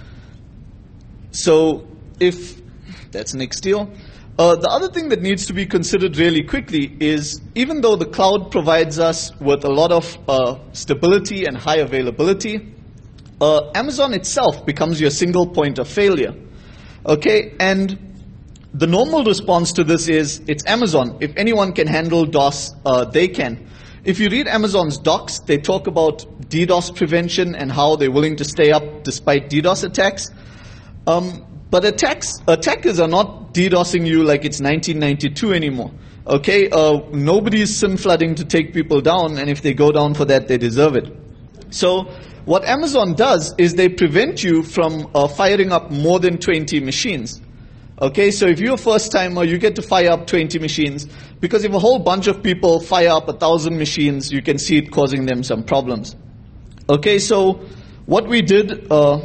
So if that's Nick's deal. Uh, the other thing that needs to be considered really quickly is, even though the cloud provides us with a lot of uh, stability and high availability, uh, Amazon itself becomes your single point of failure. Okay, and the normal response to this is, it's Amazon. If anyone can handle DOS, uh, they can. If you read Amazon's docs, they talk about DDoS prevention and how they're willing to stay up despite DDoS attacks. Um, but attacks, attackers are not DDoSing you like it's nineteen ninety-two anymore. Okay, uh, nobody's sim flooding to take people down, and if they go down for that, they deserve it. So what Amazon does is they prevent you from uh, firing up more than twenty machines. Okay, so if you're a first timer, you get to fire up twenty machines, because if a whole bunch of people fire up a thousand machines, you can see it causing them some problems. Okay, so what we did, uh,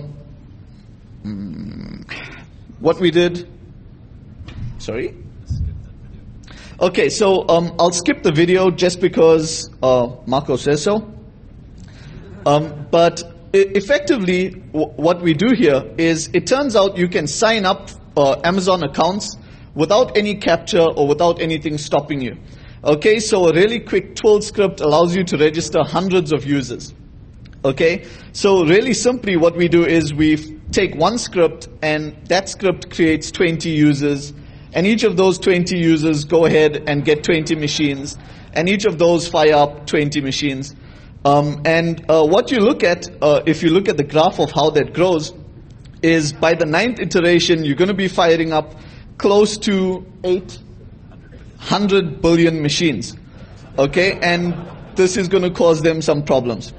what we did, sorry? Okay, so um, I'll skip the video just because uh, Marco says so. Um, but effectively, w what we do here is, it turns out you can sign up Uh, Amazon accounts without any capture or without anything stopping you. Okay, so a really quick twill script allows you to register hundreds of users. Okay, so really simply what we do is we take one script, and that script creates twenty users, and each of those twenty users go ahead and get twenty machines, and each of those fire up twenty machines. Um, and uh, what you look at, uh, if you look at the graph of how that grows, is by the ninth iteration, you're going to be firing up close to eight hundred billion machines. Okay, and this is going to cause them some problems.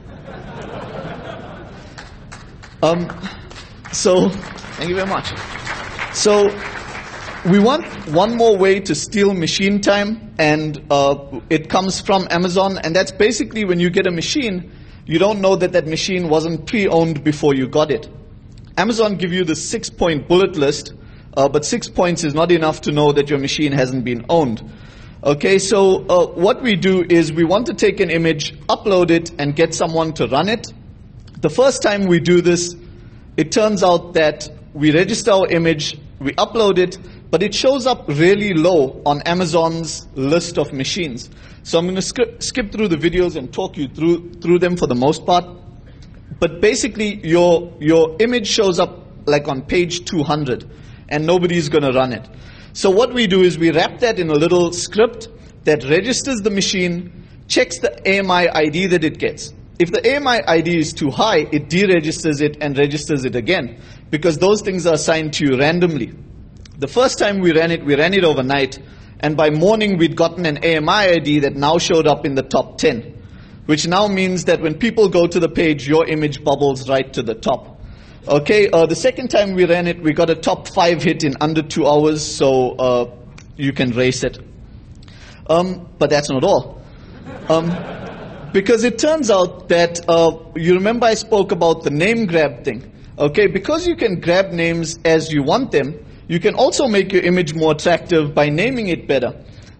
Um, so, thank you very much. So, we want one more way to steal machine time, and uh, it comes from Amazon, and that's basically when you get a machine, you don't know that that machine wasn't pre-owned before you got it. Amazon give you the six-point bullet list, uh, but six points is not enough to know that your machine hasn't been owned. Okay, so uh, what we do is we want to take an image, upload it, and get someone to run it. The first time we do this, it turns out that we register our image, we upload it, but it shows up really low on Amazon's list of machines. So I'm going to skip, skip through the videos and talk you through, through them for the most part. But basically, your, your image shows up like on page two hundred, and nobody's going to run it. So what we do is we wrap that in a little script that registers the machine, checks the A M I I D that it gets. If the A M I I D is too high, it deregisters it and registers it again, because those things are assigned to you randomly. The first time we ran it, we ran it overnight, and by morning we'd gotten an A M I I D that now showed up in the top ten. Which now means that when people go to the page, your image bubbles right to the top. Okay, uh, the second time we ran it, we got a top five hit in under two hours, so uh, you can race it. Um, but that's not all. Um, because it turns out that, uh, you remember I spoke about the name grab thing. Okay, because you can grab names as you want them, you can also make your image more attractive by naming it better.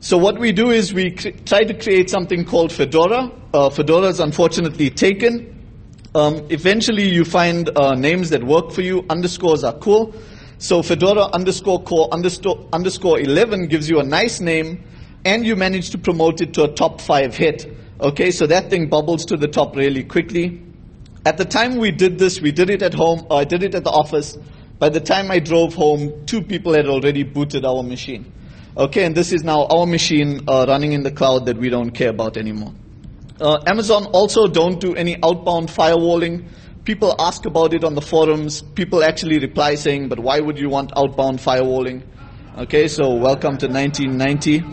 So what we do is we try to create something called Fedora. Uh, Fedora is unfortunately taken. Um, eventually you find uh, names that work for you. Underscores are cool. So Fedora underscore core underscore, underscore eleven gives you a nice name, and you manage to promote it to a top five hit. Okay, so that thing bubbles to the top really quickly. At the time we did this, we did it at home, or I did it at the office. By the time I drove home, two people had already booted our machine. Okay, and this is now our machine uh, running in the cloud that we don't care about anymore. Uh, Amazon also don't do any outbound firewalling. People ask about it on the forums. People actually reply saying, but why would you want outbound firewalling? Okay, so welcome to nineteen ninety.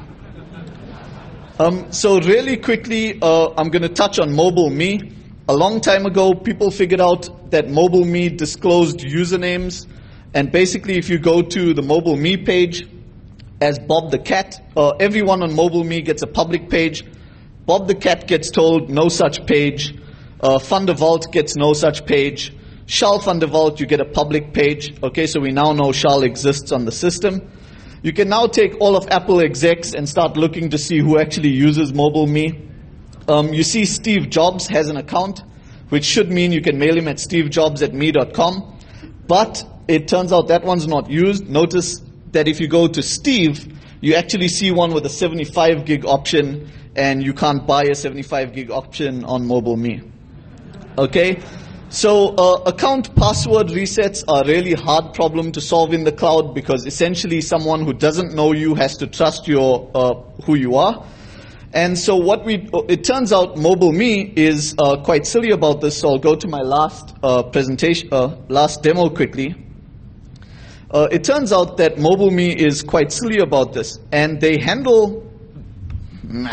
Um, so really quickly, uh, I'm going to touch on MobileMe. A long time ago, people figured out that MobileMe disclosed usernames. And basically, if you go to the MobileMe page, as Bob the Cat, uh, everyone on MobileMe gets a public page. Bob the Cat gets told no such page. Uh, Thundervault gets no such page. Shal Thundervault, you get a public page. Okay, so we now know Shal exists on the system. You can now take all of Apple execs and start looking to see who actually uses MobileMe. Um, you see Steve Jobs has an account, which should mean you can mail him at stevejobs at me dot com. But it turns out that one's not used. Notice that if you go to Steve, you actually see one with a seventy-five gig option, and you can't buy a seventy-five gig option on MobileMe. Okay? So uh, account password resets are a really hard problem to solve in the cloud, because essentially someone who doesn't know you has to trust your uh, who you are. And so what we, it turns out MobileMe is uh, quite silly about this, so I'll go to my last uh, presentation, uh, last demo quickly. Uh, it turns out that MobileMe is quite silly about this, and they handle, nah.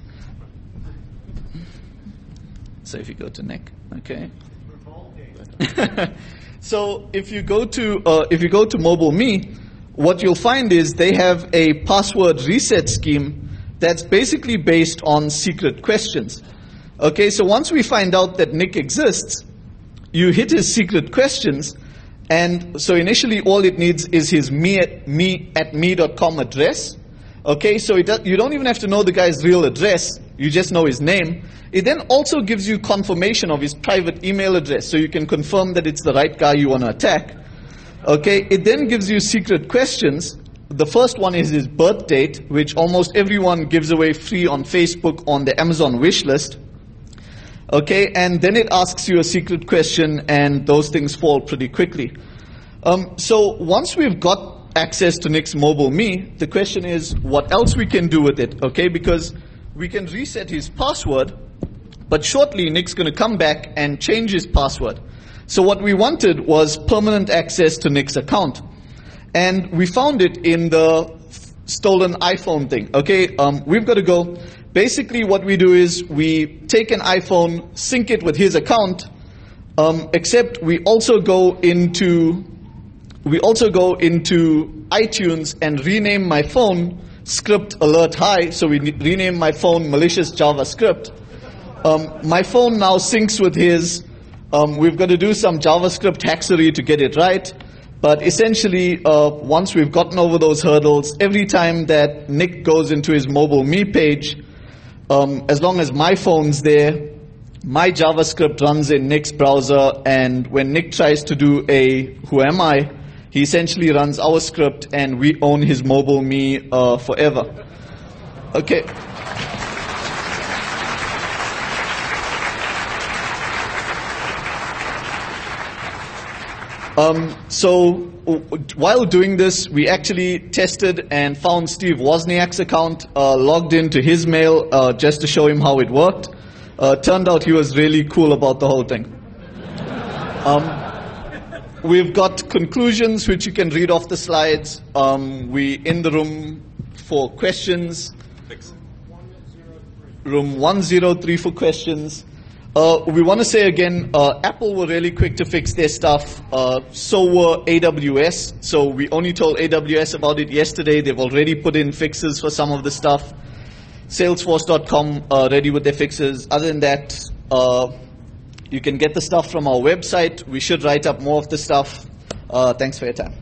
So if you go to Nick, okay. So if you go to uh, if you go to MobileMe, what you'll find is they have a password reset scheme that's basically based on secret questions. Okay, so once we find out that Nick exists, you hit his secret questions, and so initially all it needs is his me at me at me dot com address. Okay, so it does, you don't even have to know the guy's real address. You just know his name. It then also gives you confirmation of his private email address, so you can confirm that it's the right guy you want to attack. Okay, it then gives you secret questions. The first one is his birth date, which almost everyone gives away free on Facebook on the Amazon wish list. Okay, and then it asks you a secret question, and those things fall pretty quickly. Um, so once we've got access to Nick's MobileMe, the question is what else we can do with it, okay? Because we can reset his password, but shortly Nick's going to come back and change his password. So what we wanted was permanent access to Nick's account. And we found it in the stolen iPhone thing, okay? Um, we've got to go. Basically what we do is we take an iPhone, sync it with his account, um, except we also go into we also go into iTunes and rename my phone script alert high. So we rename my phone malicious JavaScript. Um, my phone now syncs with his. Um, we've got to do some JavaScript hackery to get it right. But essentially, uh, once we've gotten over those hurdles, every time that Nick goes into his MobileMe page, um, as long as my phone's there, my JavaScript runs in Nick's browser, and when Nick tries to do a who am I, he essentially runs our script, and we own his MobileMe uh, forever. Okay. Um, so while doing this, we actually tested and found Steve Wozniak's account, uh, logged into his mail uh, just to show him how it worked. Uh, turned out he was really cool about the whole thing. Um, we've got conclusions which you can read off the slides. Um, we in the room for questions. Room one zero three for questions. Uh, we want to say again, uh, Apple were really quick to fix their stuff. Uh, so were A W S. So we only told A W S about it yesterday. They've already put in fixes for some of the stuff. Salesforce dot com uh, ready with their fixes. Other than that, uh, you can get the stuff from our website. We should write up more of the stuff. Uh, thanks for your time.